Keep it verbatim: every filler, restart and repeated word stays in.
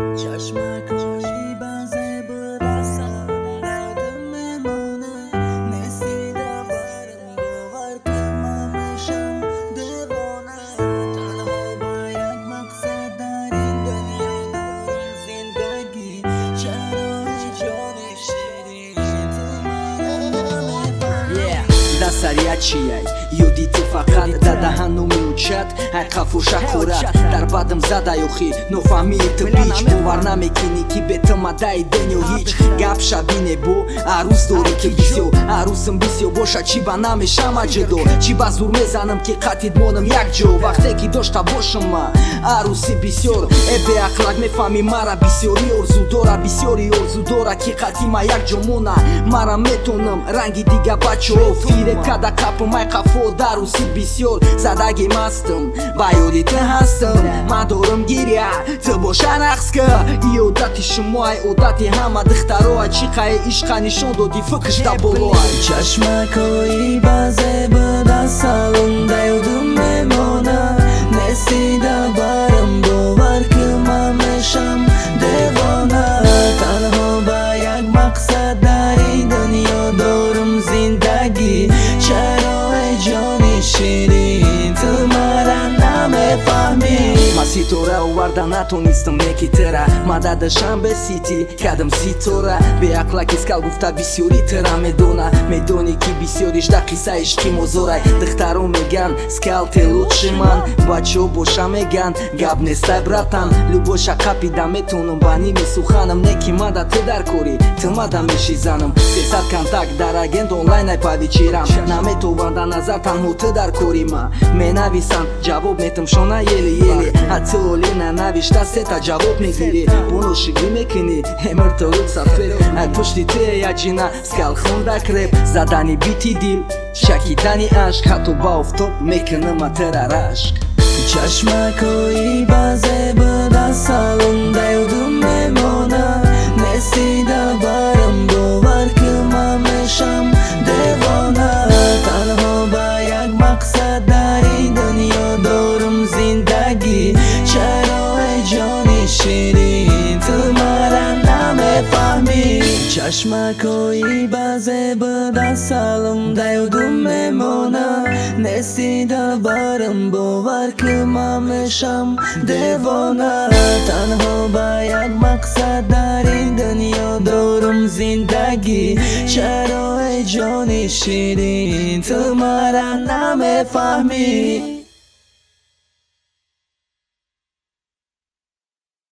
چشمک روی بازه برسم دردم میمونه نسیده بارم باور که من میشم دیوانه تنها با یک مقصد در این دنیا دارم زندگی چرا جان شیرین تو من نمیفهمی دستریت چیه یودی تو فقط ددهنو میوچد هر کفو شکورد در بدم زده یوخی نفهمی تو بیچ باور نمیکنی که به تو مدهی دنیا هیچ گپ شبینه بو عروس داری که بیسیو عروسم بیسیو باشه چی با نمیشم اجدو چی با زور میزنم که قطید مونم یک جو وقتی که داشته باشم من عروسی بسیار ابه اخلاق میفهمی مرا بسیاری ارزو داره بسیاری ارزو داره که قطی ما یک جو مونه مرا میتونم رنگی دیگه بچه ها فیره کده کپ مای قفو در عروسی بسیار زدگی مستم بیادیت هستم من دارم گیریه تو باشه نقص که ای عادتی شما ای عادتی همه دخترها چی خواهی عشق نشون دادی فکرش دا بلوه چشمک های بازه بده سالم دیادم میمونه نسیده برم باور که من میشم دیوانه تنها با یک مقصد در این دنیا دارم زندگی چرا ای جان شیرین تو مرا نمیفهمی ما ستاره آورده نتونستم یکی تره مددشم به سیتی کدم ستاره به اخلاق اسکال گفته بسیاری تره میدونه میدونی که بسیاریش در قصه عشقی مزاره دخترو میگن سکال تلوچی من بچه باشه میگن گب نیسته براتن لوبوشه قپیده میتونم بانی میسوخنم نکی مده تو در کوری تو مده میشی زنم سیصد کنتاک در اگند آنلاین ای پاویچیرم نمیتوان در نظر تنها تو در کوری من مینویسم جواب میتم شونه یلی یلی حتی اولی ننویشته سه تا جواب میگیری بونو شگی میکنی همر تو رود سفر پشتی توی یا جینا سکال خونده کرب زدنی بیتی دیل شکیدنی عشق حتی با افتاب میکنه ما تر عشق چشمک های بازه بده سالم دیادم میمونه نسیده برم باور که من میشم دیوانه تنها با یک مقصد در این دنیا دارم زندگی چرا ای جان شیرین تو مرا نمیفهمی چشمک های بازه بده سالم دیادم میمونه نسیده برم باور که من میشم دیوانه تنها با یک مقصد در این دنیا دارم زندگی چرا ای جان شیرین تو مرا نمیفهمی